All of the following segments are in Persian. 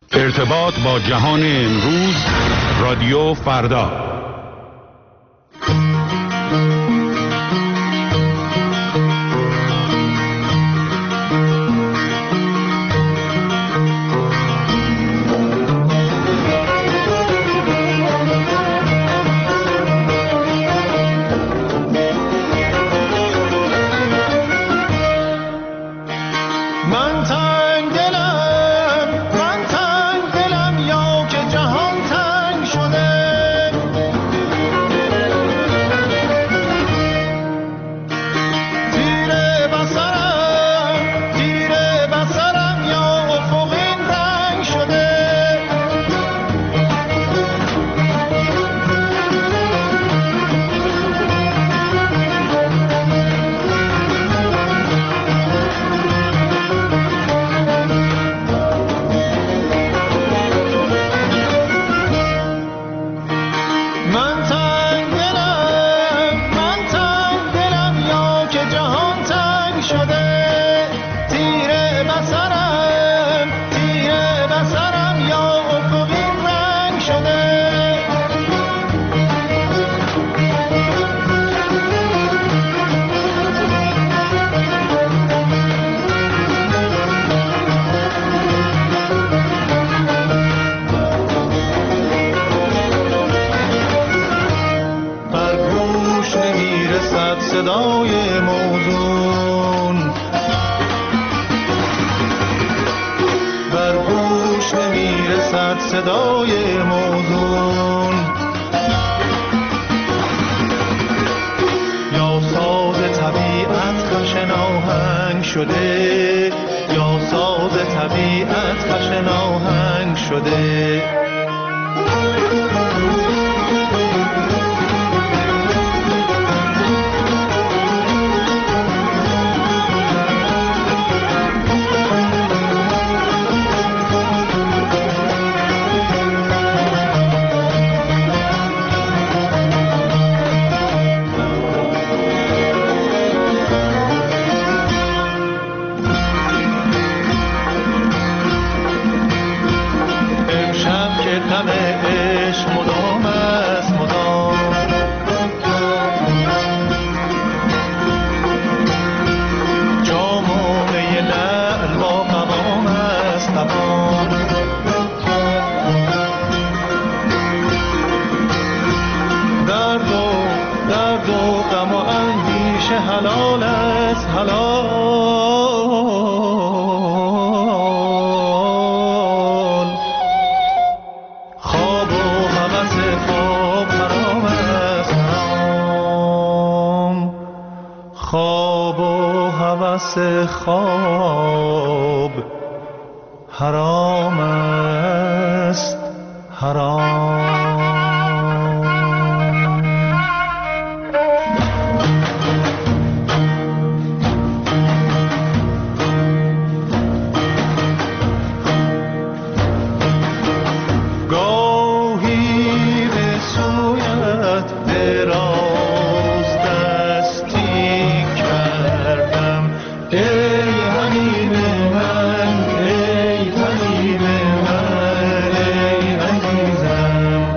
ارتباط با جهان امروز، رادیو فردا. صدای موزون بر گوش نمیرسد، صدای موزون یا ساز طبیعت خشن آهنگ شده، یا ساز طبیعت خشن آهنگ شده. حلال است حلال، خواب و هوس خواب حرام است حرام، خواب و هوس خواب حرام است حرام. ای عزیزم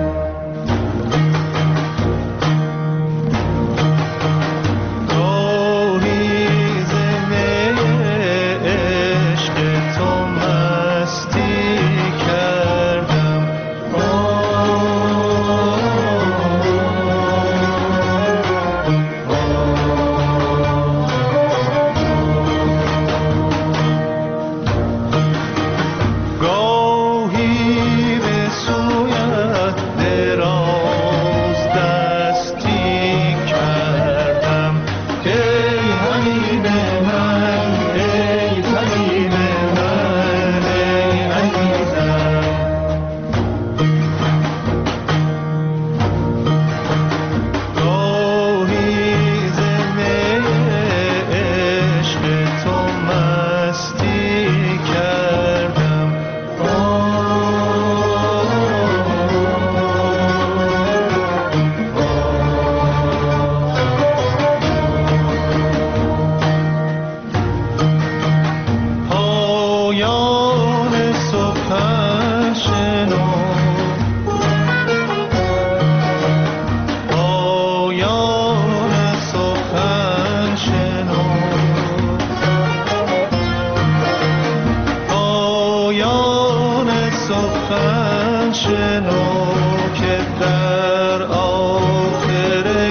سخن شنو که در آخر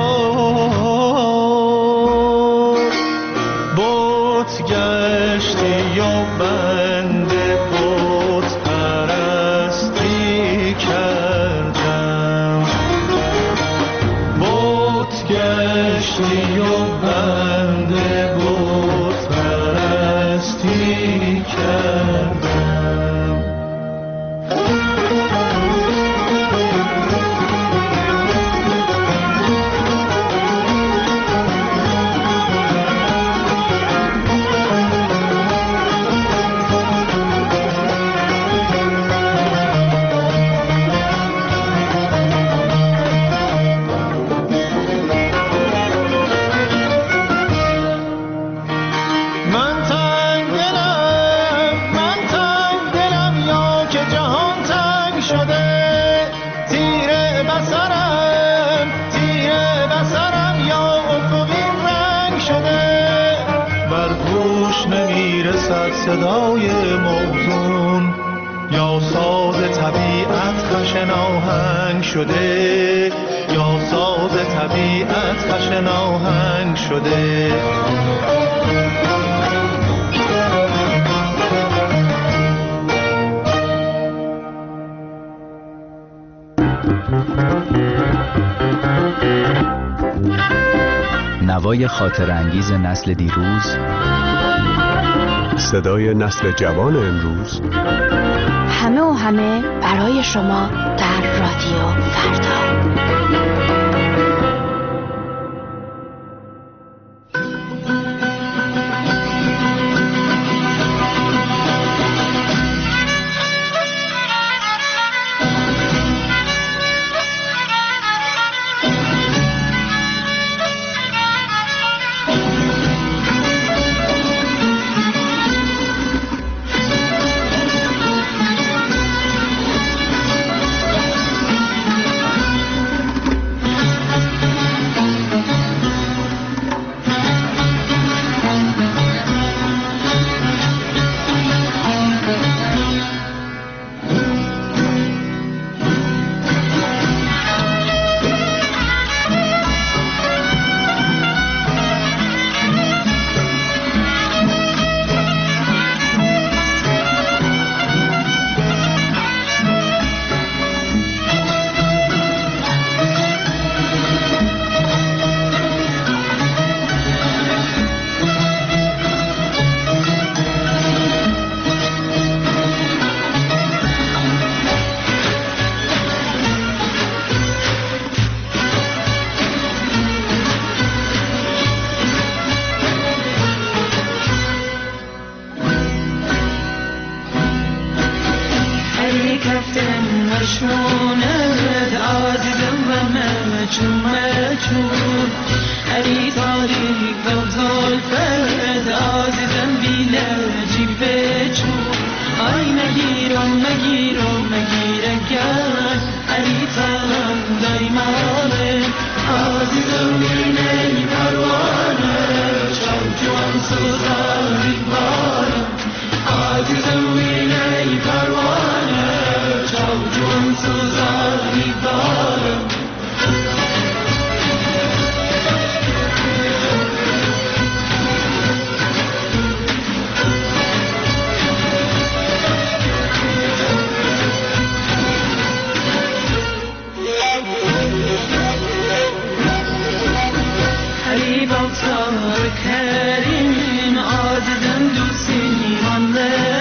کار بت گشتی و بنده بت پرستی کردم بت گشتی و بنده بت پرستی کردم. صدای موزون یا ساز طبیعت خشن آهنگ شده یا ساز طبیعت خشن آهنگ شده. نوای خاطرانگیز نسل دیروز، صدای نسل جوان امروز، همه و همه برای شما در رادیو فردا.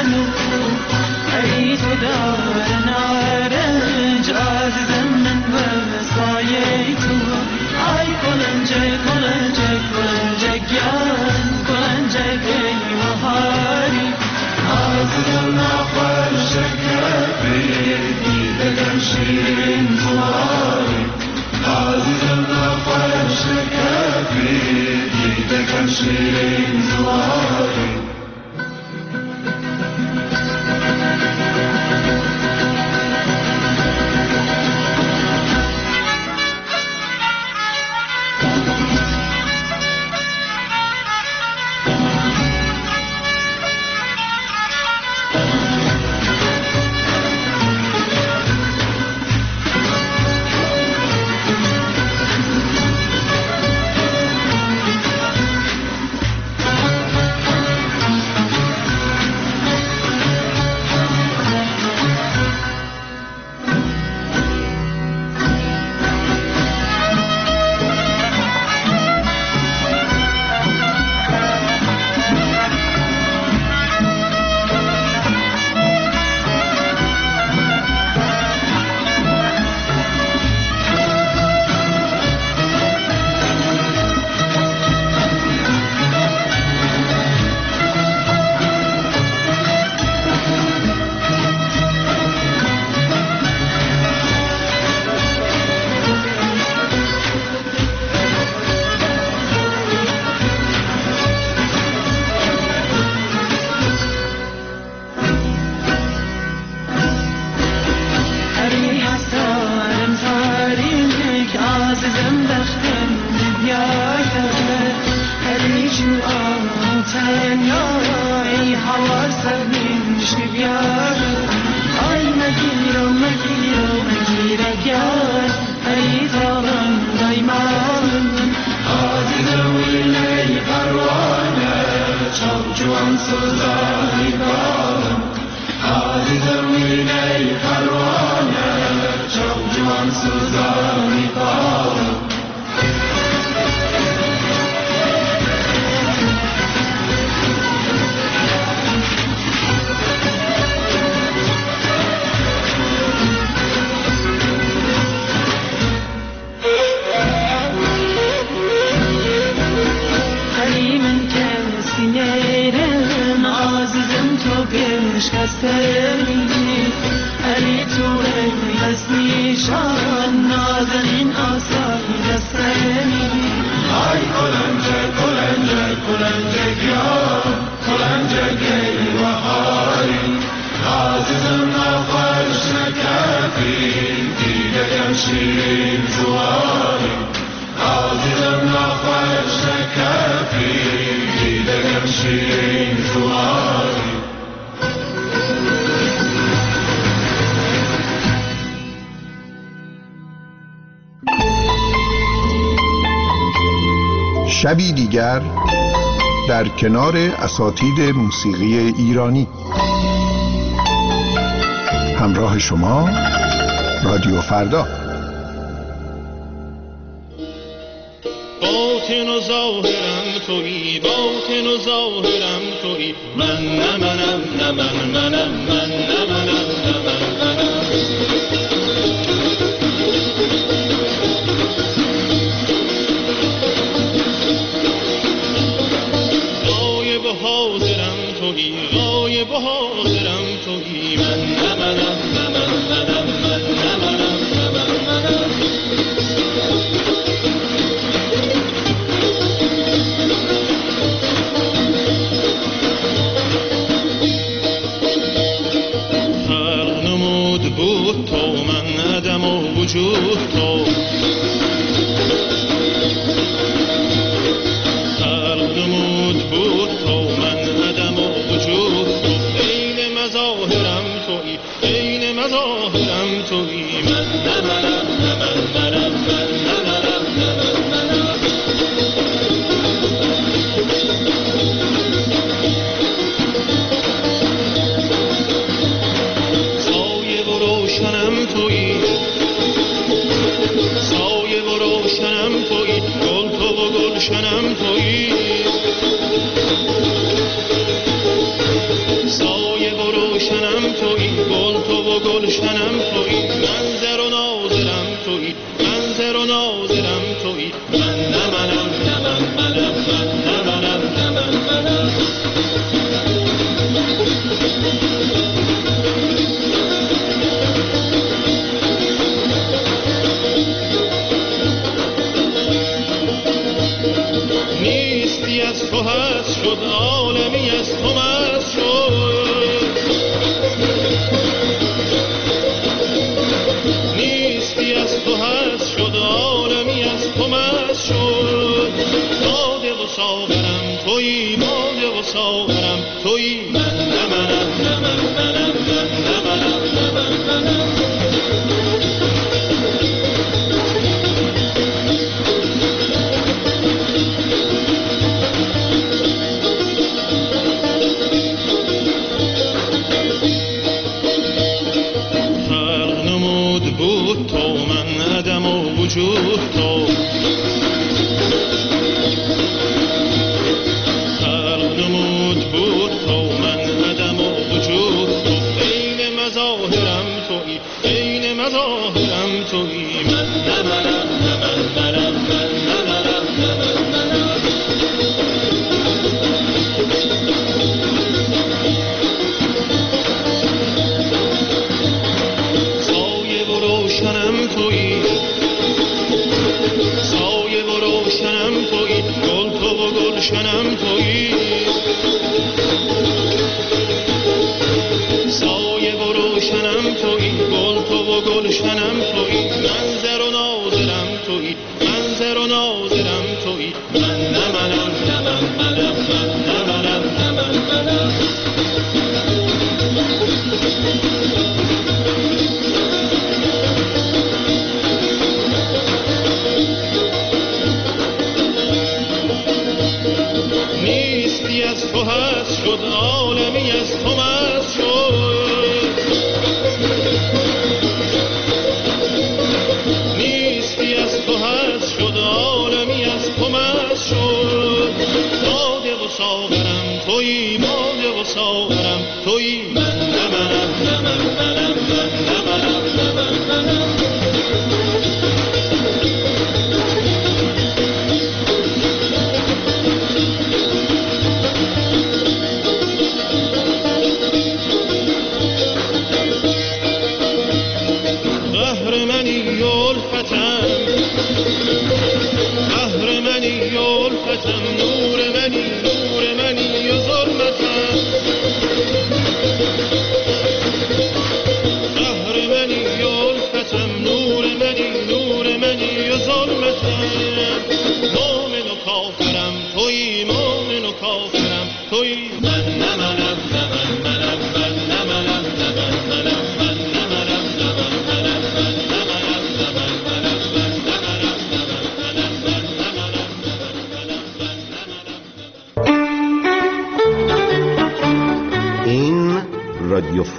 دار نارنج عزیزم من تنیا ای هوا سرمین شبیار آی مگیر اگر ای تاغم دایمان عزیزم ای پروانه چاو جوان سوزانی بام عزیزم ای پروانه چاو جوان سوزانی بام شکستنی علی تو ای هستیشان نازنین آسایی دستنی آی کلنجه یا کلنجه ای وحاری عزیزم نخوش نکفی دیدگم شیرین زواری عزیزم نخوش نکفی دیدگم شیرین زواری شبی دیگر در کنار اساتید موسیقی ایرانی. همراه شما رادیو فردا. باطن و ظاهرم تویی، باطن و ظاهرم تویی، من نه منم نه من نه منم حاضرم تویی، غایب و حاضرم تویی، من نه منم نه من نه منم فرق نمود بود تو من عدم و وجود تو فرق نمود بود تو مظاهرم تویی، من نه منم نه منم سایه و روشنم تویی، سایه و روشنم تویی، گل تو و گلشنم تویی، سایه و روشنم تویی، گل تو و گلشنم تویی، منظر و ناظرم تویی، منظر و ناظرم تویی، من نه منم نه منم من نه منم نه منم نیستی از تو هست شد، عالمی از تو مست شد، نیستی از تو هست شد، عالمی از تو مست شد، باده و ساغرم تویی، باده و ساغرم تویی، من نه منم نه منم من نه منم نه منم بود تو من عدم و وجود تو فرق نمود بود تو من عدم و وجود تو عین مظاهرم تویی، عین مظاهرم تویی، من نه منم نه منم من نه منم نه منم روشنم تویی، سایه و روشنم تویی، گل تو و گلشنم تویی، سایه و روشنم تویی، گل تو و گلشنم تویی، منظر و ناظرم تویی، منظر و ناظرم تویی، من نه منم نه منم من نه منم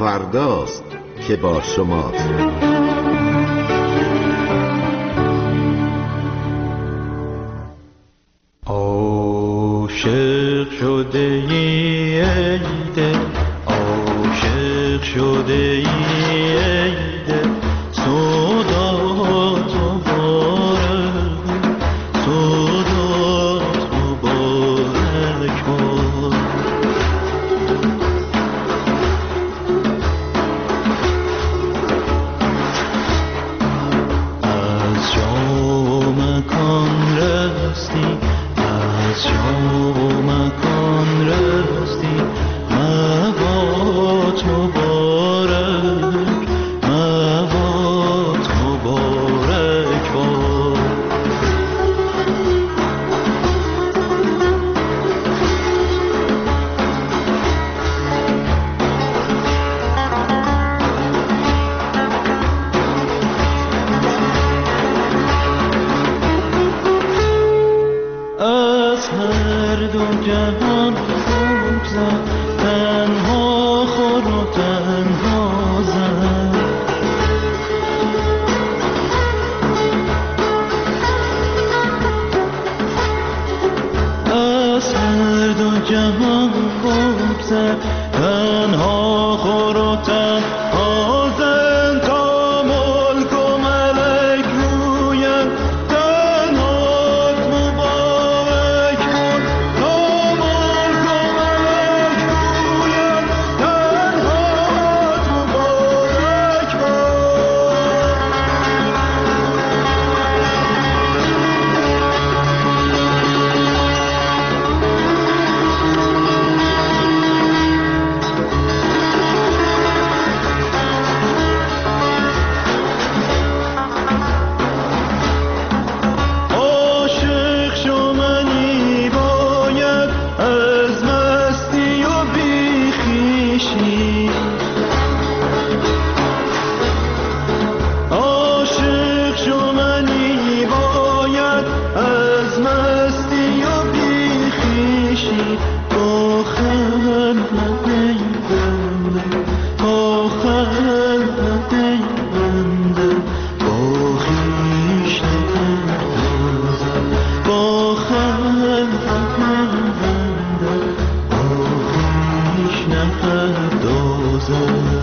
فرداست که با شماست. عاشق شده ای دل، عاشق شده ای دل، صدات مبارک، صدات مبارک باد. از جا مکان رستی، از جا مکان رستی، مباد مبارک، مباد مبارک باد. از هر دو جهان بگذر، تنها خور و تنها زن. از هر دو جهان بگذر، تنها خور و تنها زن. تا ملک و ملک رویم تنهات مبارک باد. تا ملک و ملک رویم تنهات مبارک باد. عاشق شو منی باید از مستی و بیخیشی، عاشق شو منی باید از مستی و بیخیشی. با خلقت ای بنده، با خلقت ای بنده، با خویش نپردازم. با خلقت ای بنده، با خویش نپردازم.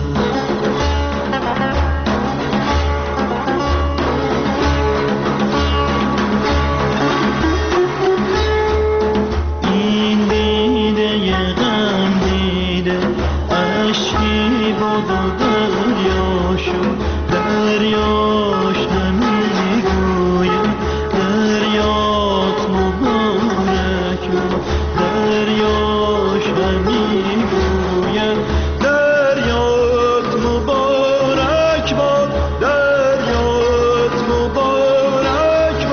این دیده غم دیده، اشکی بود و دریا شد، دریاش نمیگوید دریات مبارک باد. دریاش نمیگوید دریات مبارک باد، دریات مبارک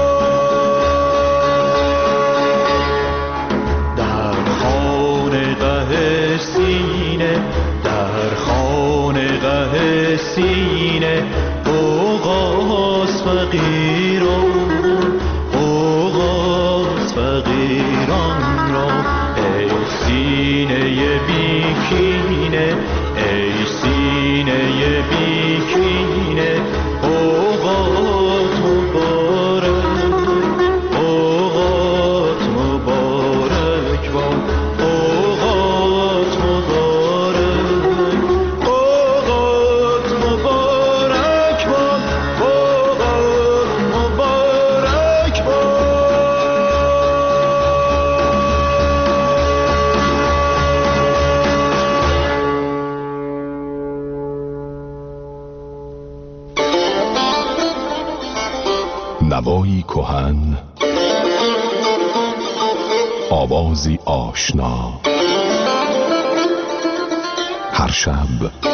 باد. در خانقه سینه، در خانقه سینه، اوغاز فقیران، اوغاز فقیران را. ای سینه بیکینه، ای سینه بیکینه، اوغات مبارک، اوغات مبارک باد. اوغات مبارک، اوغات مبارک باد، اوغات مبارک باد. نوایی کهن، آوازی آشنا، هر شب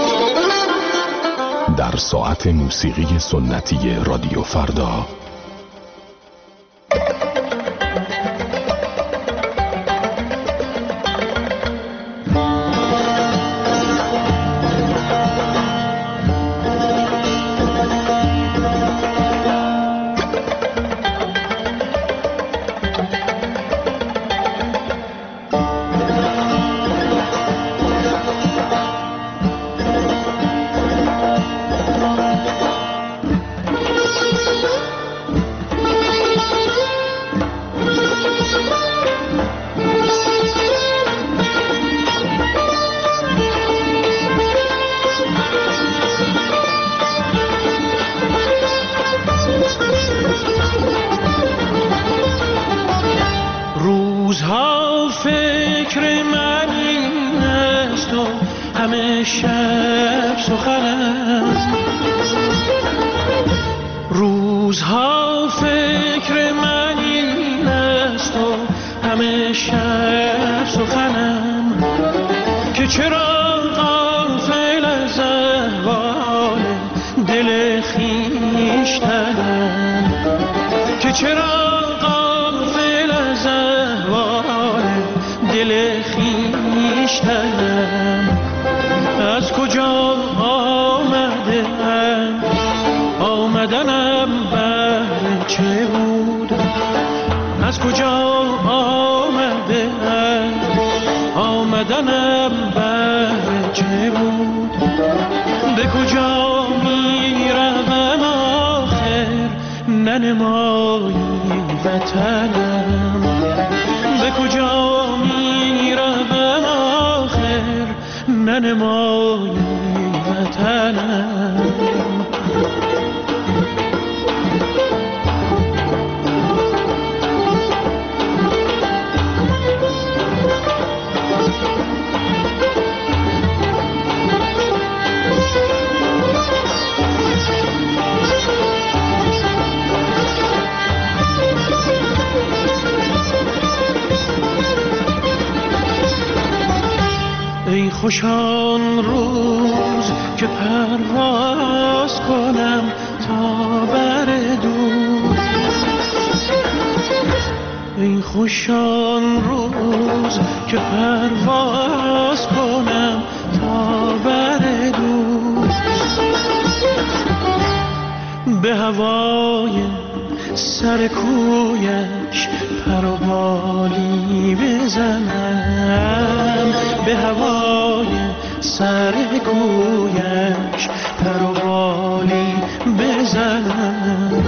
در ساعت موسیقی سنتی رادیو فردا. شب سخنم، روزها فکر من این است و همه شب سخنم که چرا غافل از احوال دل خویشتنم، که چرا غافل از احوال دل خویشتنم. از کجا آمدم، آمدنم بهر چه بود؟ از کجا آمدم، آمدنم بهر چه بود؟ به کجا می روم آخر ننمایی وطنم؟ به کجا می روم آخر ننمایی وطنم؟ ای خوشان روز که پرواز کنم تا بر دور، ای خوشان روز که پرواز کنم تا بر دور، به هوای سر کویش پر و بالی بزنم، به هوای سر کویش پر و بالی بزنم.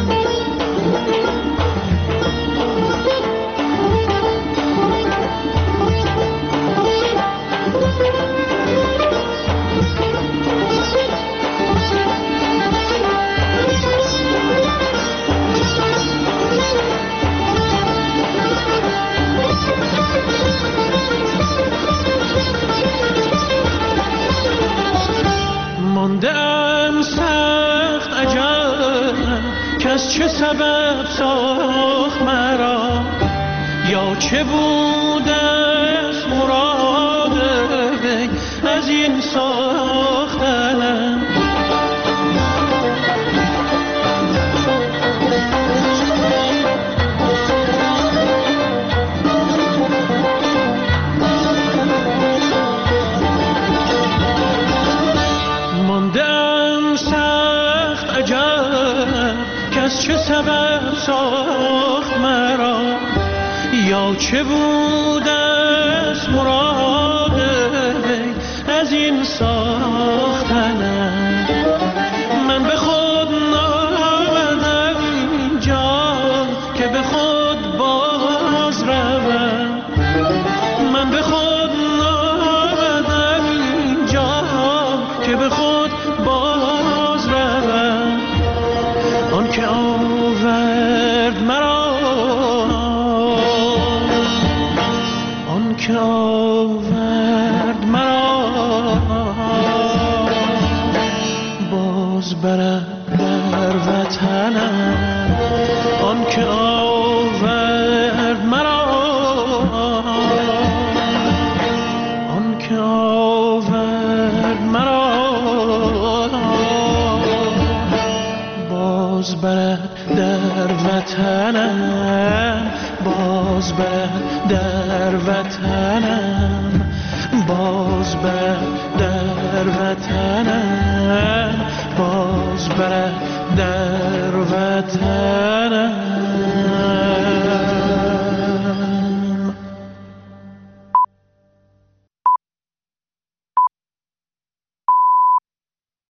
ماندم سخت عجب کس چه سبب ساخت مرا، یا چه بود از مراد وی از این ساختنم. چه سبب ساخت مرا، یا چه بود از مراد وی از این ساختنم. من به خود نآمدم اینجا که به خود باز روم، من به خود نآمدم اینجا که به خود باز روم. آن که آورد مرا، آن که آورد مرا، باز برد در وطنم. آن که آورد مرا، آن که آورد مرا، باز برد در وطنم، باز برد در وطنم، باز برد در وطنم.